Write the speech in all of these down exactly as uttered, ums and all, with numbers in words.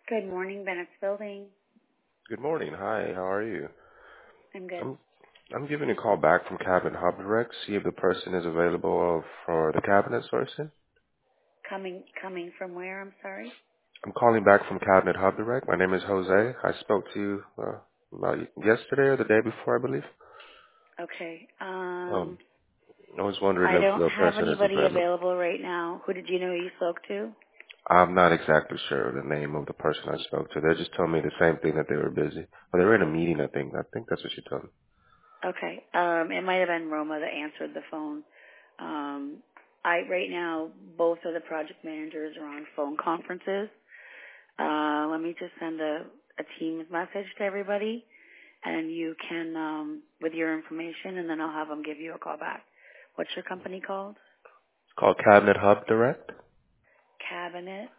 Good morning, Bennett's Building. Good morning. Hi, how are you? I'm good. I'm I'm giving a call back from Cabinet Hub Direct, see if the person is available for the cabinet sourcing. Coming coming from where, I'm sorry? I'm calling back from Cabinet Hub Direct. My name is Jose. I spoke to you uh, about yesterday or the day before, I believe. Okay. Um, Um I was wondering I if don't the have person is anybody available. available right now. Who did you know you spoke to? I'm not exactly sure the name of the person I spoke to. They just told me the same thing, that they were busy. Well, they were in a meeting, I think. I think that's what she told me. Okay. Um it might have been Roma that answered the phone. Um I right now both of the project managers are on phone conferences. Uh let me just send a, a Teams message to everybody and you can um with your information and then I'll have them give you a call back. What's your company called? It's called Cabinet Hub Direct. Cabinet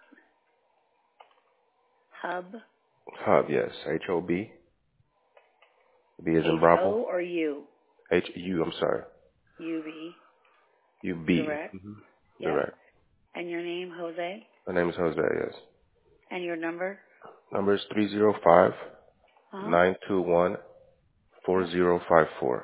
Hub. Hub, yes. H O B. B is in H Bravo. O or U? H U, I'm sorry. U V. U B. Direct. Mm-hmm. Yep. Direct. And your name, Jose? My name is Jose, yes. And your number? Number is three zero five Uh-huh. nine two one four Yep. zero five four.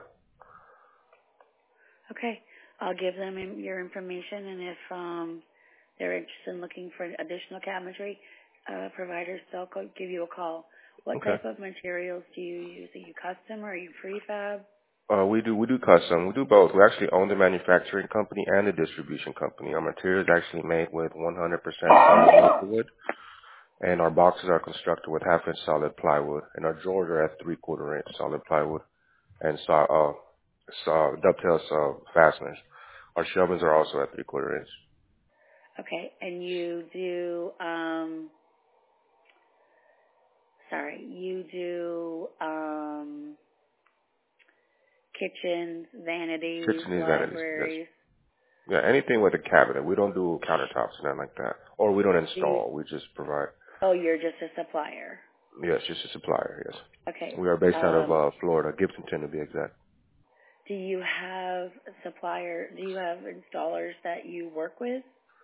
Okay. I'll give them in- your information, and if um, they're interested in looking for additional cabinetry uh, providers, they'll co- give you a call. What Okay. type of materials do you use? Are you custom or are you prefab? Uh, we do we do custom. We do both. We actually own the manufacturing company and the distribution company. Our material is actually made with one hundred percent solid wood, and our boxes are constructed with half inch solid plywood, and our drawers are at three quarter inch solid plywood, and so, uh, so dovetail uh, fasteners. Our shelvings are also at three quarter inch. Okay. And you do, um, sorry, you do um, kitchens, vanities, Kitchen is vanities, yes. libraries. Yeah, anything with a cabinet. We don't do countertops, nothing like that. Or we don't Do you, install. We just provide. oh, you're just a supplier. Yes, just a supplier, yes. Okay. We are based out of Um, uh, Florida, Gibsonton to be exact. do you have a supplier? Do you have installers that you work with?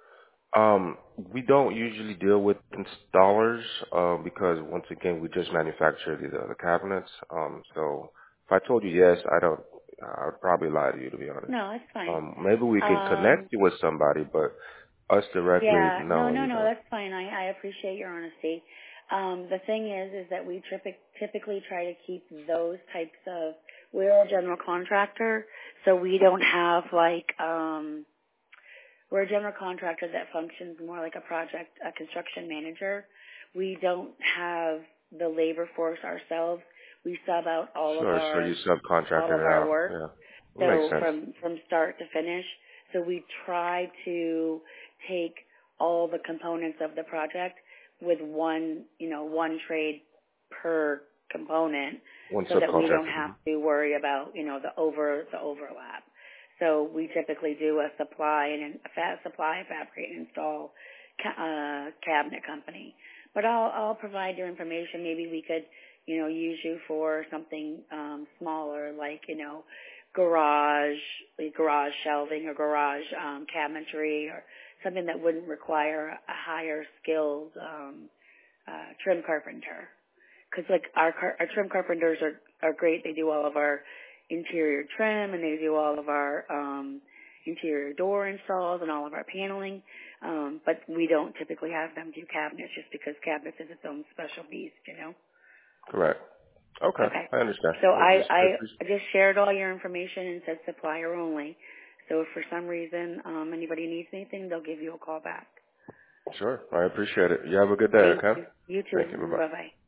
Um, we don't usually deal with installers uh, because, once again, we just manufacture the, the cabinets. Um, so if I told you yes, I don't, I would probably lie to you, to be honest. No, that's fine. Um, maybe we can Um, connect you with somebody, but us directly, yeah, no, no, no, you no, don't. that's fine. I, I appreciate your honesty. Um, the thing is, is that we typic- typically try to keep those types of. We're a general contractor, so we don't have like. Um, We're a general contractor that functions more like a project, a construction manager. We don't have the labor force ourselves. We sub out all of Sure, so our you all subcontracted of it our out. work. Yeah, that makes So sense. from from start to finish. So we try to take all the components of the project with one, you know, one trade per component, One so that we don't subcontractor. have Mhm. to worry about, you know, the over the overlap. So we typically do a supply and a fa- supply, fabricate, and install ca- uh, cabinet company. But I'll I'll provide your information. Maybe we could, you know, use you for something um, smaller, like you know, garage, like garage shelving or garage um, cabinetry, or something that wouldn't require a higher skilled um, uh, trim carpenter. Because like our car- our trim carpenters are are great. They do all of our interior trim and they do all of our um, interior door installs and all of our paneling. Um, but we don't typically have them do cabinets just because cabinets is its own special beast, you know. Correct. Okay, Okay. I understand. So I I just, I I appreciate. I just shared all your information and said supplier only. So if for some reason um, anybody needs anything, they'll give you a call back. Sure, I appreciate it. You have a good day, Thank okay? you. You Thank you. too. Bye bye. Bye bye.